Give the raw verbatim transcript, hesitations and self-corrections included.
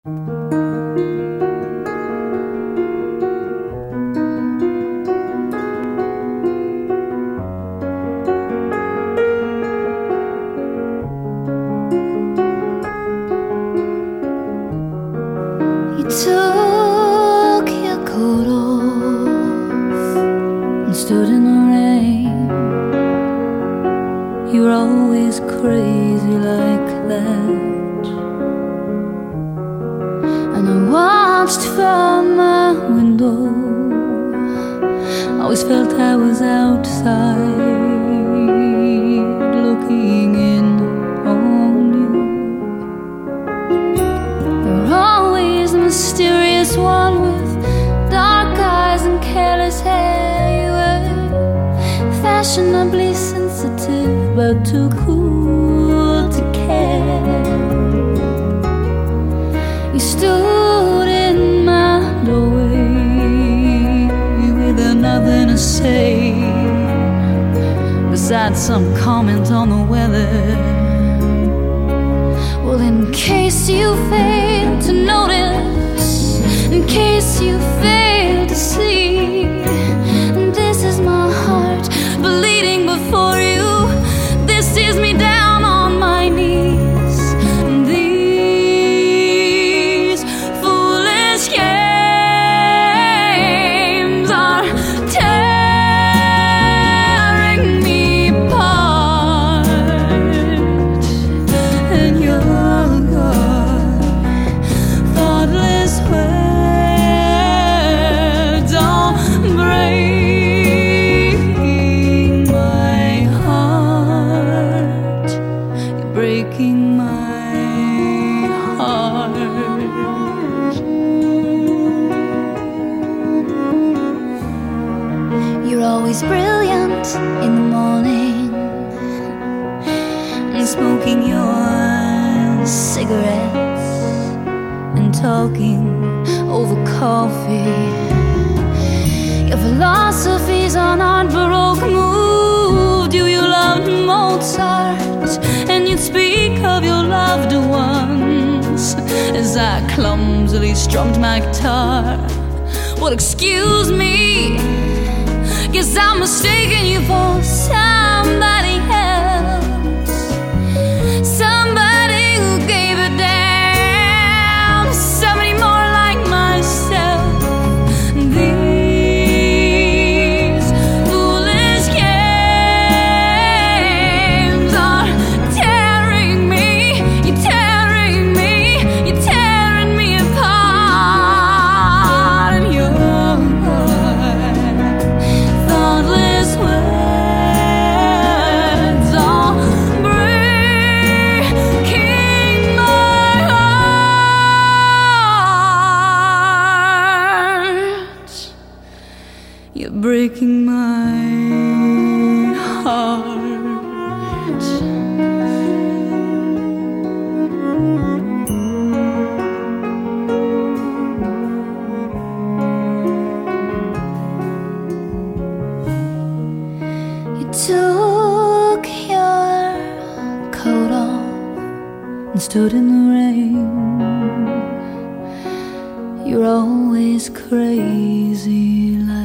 Took your coat off and stood in the rain. You're always crazy like that. And I watched from my window, always felt I was outside looking in on you. You're always the mysterious one with dark eyes and careless hair. You were fashionably sensitive but too cool to care. You stood in my doorway with nothing to say besides some comment on the weather. Well, in case you fail to notice, in case you fail to see, this is my heart bleeding before you. This is me down on my knees. These foolish games are tearing me apart, and your thoughtless words are breaking my heart. You're breaking my heart. You're always brilliant in the morning and smoking your cigarettes and talking over coffee. Your philosophies are not Baroque moved. You, you loved Mozart, and you'd speak of your loved ones as I clumsily strummed my guitar. Well, excuse me, guess I'm mistaking you for somebody else, somebody who gave a damn, somebody more like myself. These foolish games are tearing me, you're tearing me, you're tearing me apart. And your thoughtless words are breaking my heart. You're breaking my heart. You took your coat off and stood in the rain. You're always crazy like